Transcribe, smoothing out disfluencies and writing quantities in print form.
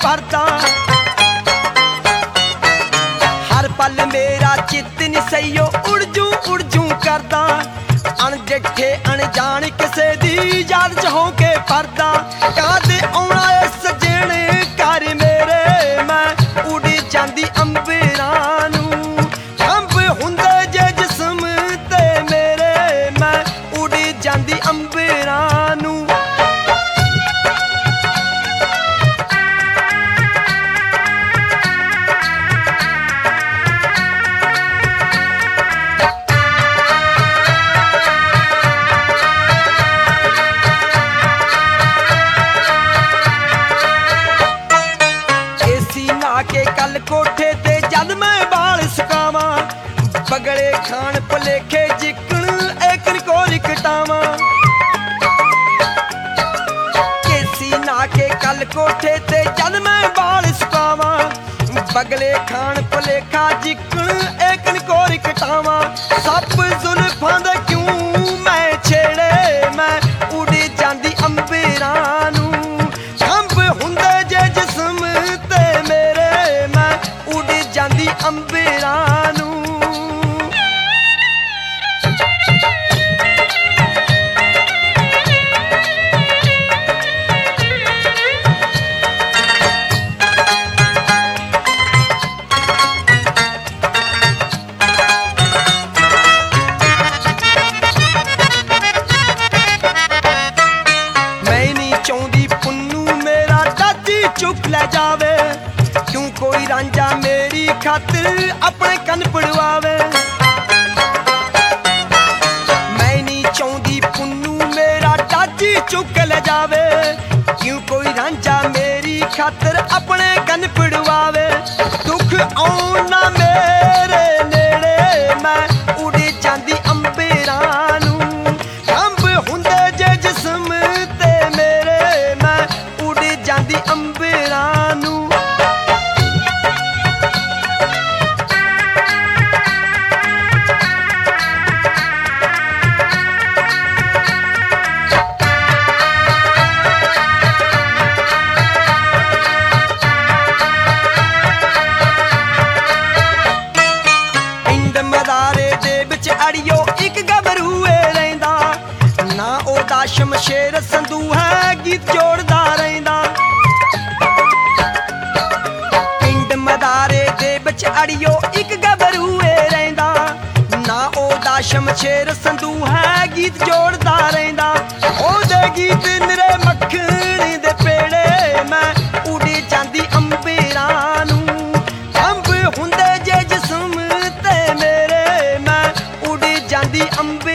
भरदा। हर पल मेरा चित नी सईयो उड़ जू करदा। अणडिठे अणजान किसे दी याद च होके फरदा। कदे आउणा ए सजण घर मेरे मैं उड़ जांदी अंबरां नूं। खंभ हुंदे जे जिस्म ते मेरे मैं उड़ जांदी अंबरां नूं। के कल कोठे ते जद मैं बाल सुकावा। बगड़े खान भलेखे जिकण एक कोर कटावा। केसी ना के कल कोठे ते जद मैं बाल सुकावा। बगले खान भलेखा जिकण एक कोर कटावा। सप जुल्फां दे क्यों मैं छेड़े मैं उड़ जांदी अंबरां नूं। खंभ हुंदे जे जिस्म ते मेरे उड़ जांदी अंबरां नूं। मैं नहीं चाहुंदी पुन्नू मेरा दादी चुक ले जावे। क्यों कोई रांझा मेरी खातिर अपने कन पड़वावे। मैं नहीं चाहुंदी पुन्नू मेरा दादी चुक ले जावे। क्यों कोई रांझा मेरी खातिर अपने कन पड़वावे। दुख आउणा मेरे नेड़े मैं उड़ जांदी अंबरां नूं। खंभ हुंदे जे जिस्म ते मेरे मैं उड़ जांदी अंबरां नूं। अड़ियो एक गबरूए रहिंदा। ना ओदा शमशेर संधू है गीत जोड़दा रहिंदा। पिंड मदारे दे बिच अड़ियो एक गबरूए रहिंदा। ना ओदा शमशेर संधू है गीत जोड़दा रहिंदा। ओदे गीत निरे मक्खण दे पेड़े मैं उड़ जांदी अंबरां नूं। खंभ हुंदे जे जिस्म ते मेरे मैं उड़ जांदी अंबरां